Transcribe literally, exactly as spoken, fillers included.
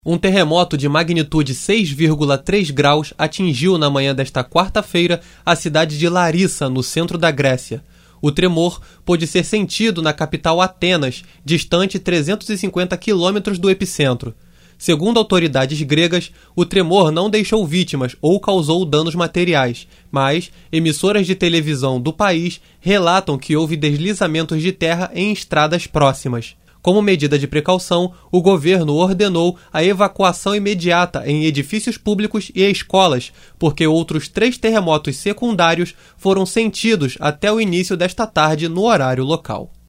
Um terremoto de magnitude seis vírgula três graus atingiu na manhã desta quarta-feira a cidade de Larissa, no centro da Grécia. O tremor pôde ser sentido na capital Atenas, distante trezentos e cinquenta quilômetros do epicentro. Segundo autoridades gregas, o tremor não deixou vítimas ou causou danos materiais, mas emissoras de televisão do país relatam que houve deslizamentos de terra em estradas próximas. Como medida de precaução, o governo ordenou a evacuação imediata em edifícios públicos e escolas, porque outros três terremotos secundários foram sentidos até o início desta tarde no horário local.